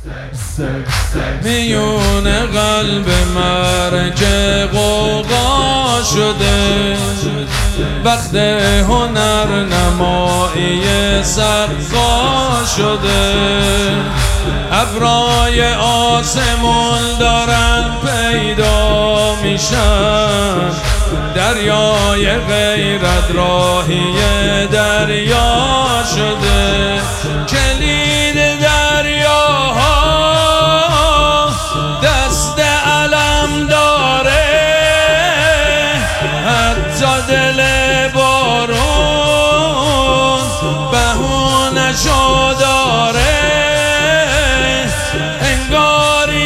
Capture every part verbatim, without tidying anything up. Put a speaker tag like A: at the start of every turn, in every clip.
A: میون قلب مرگ غوغا شده، وقت هنر نمایی سقا شده. ابرای آسمون دارن پیدا میشن، دریای غیرت راهی دریا شده. کلید دریاها دست علم داره، حتی دل بارون بهونشو داره. انگاری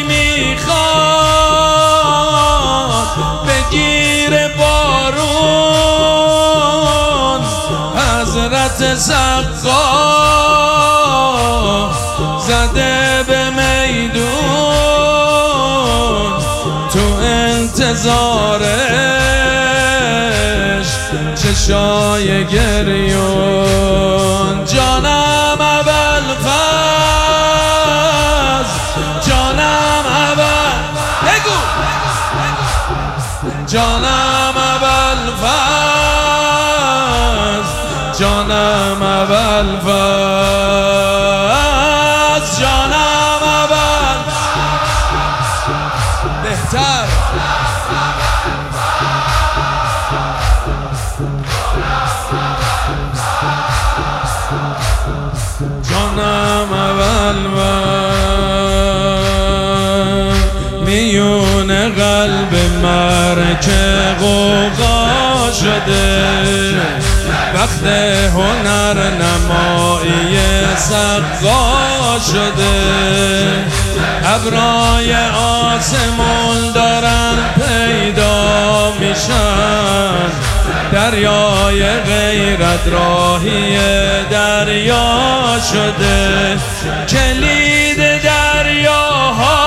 A: میخواد بگیر بارون، حضرت سقا زده به میدون، تو انتظارش چشای گریون. جانم ابوالفضل، جانم ابوال بگو، جانم ابوالفضل، جانم ابوالفضل، جانم ابوال بهتر. جانم ابوالفضل، میون قلب مرگ غوغا شده، وقت هنر نمایی سقا شده. ابرای آسمون دارن پیدا میشن، دریای غیرت راهی دریا شده. کلید دریاها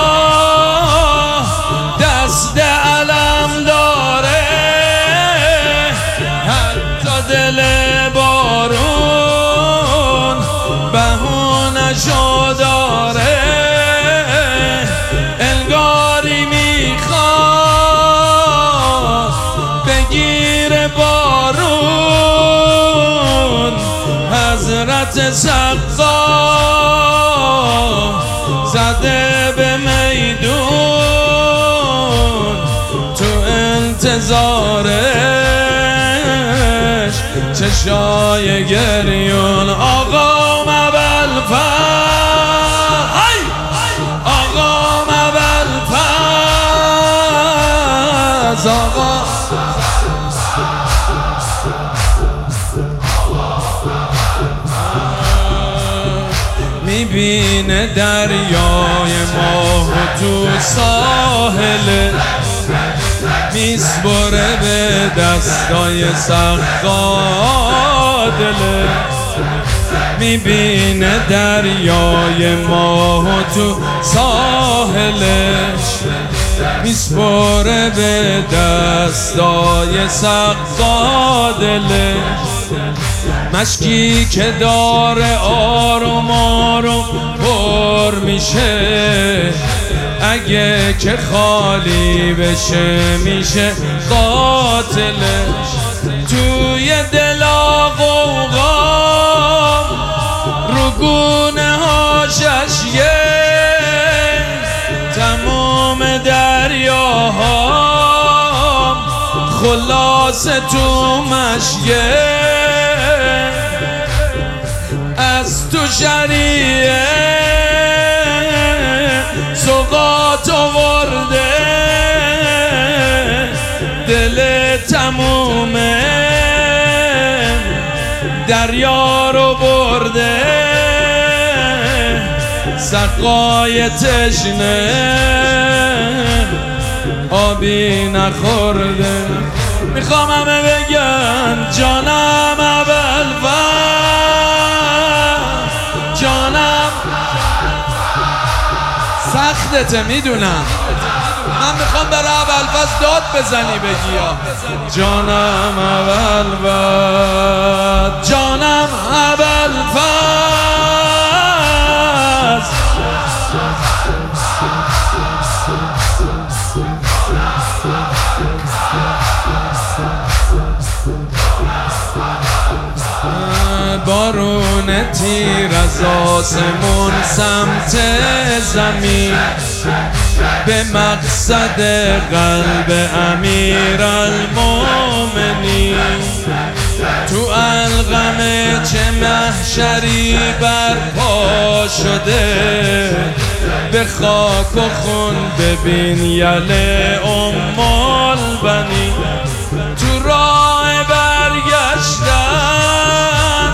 A: دست علم داره، حتی دل بارون بهونشو داره. انگاری میخواد بگیر بارون، حضرت سقا زده به میدون، تو انتظارش چشای گریون. آقا ابوالفضل، آقا ابوالفضل، آقا میبینه دریای ماه تو ساحل، میسپره به دستای سقا دل. میبینه دریای ماه تو ساحلش، میسپره به دستای سقا دلش. مشکی که داره آروم آروم پر میشه، اگه که خالی بشه میشه قاتلش. توی دلا غوغا رو گونه هاشش تمام دریاها خلاص تو مشیه. از تو شریعه سوقات آورده، دل تمومه دریا رو برده. سقای تشنه آبی نخورده. میخوام همه بگن جانم ابوالفضل، جانم سختته میدونم، من میخوام برای ابوالفضل داد بزنی بگی یا جانم ابوالفضل، جانم ابوالفضل. بارون تیر از آسمون سمت زمین به مقصد قلب امیرالمومنین. تو القمه چه محشری برپا شده، به خاک و خون ببین یله ام البنین. تو راه برگشتن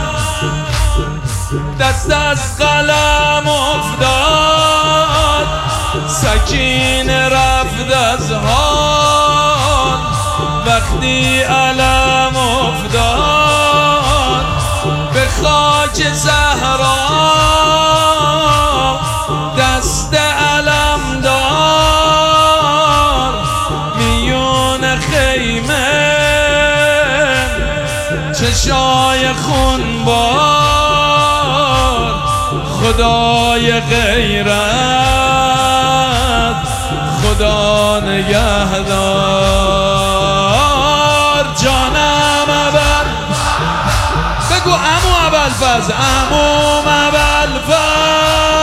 A: دست از قلم افتاد، سکینه رفت از حال وقتی علم افتاد. به خاک صحرا دست علم دار، میون خیمه چشای خونبار. خدای غیرت خدا نگهدار. جانم اول بگو عمو ابوالفضل، عمو ابوالفضل.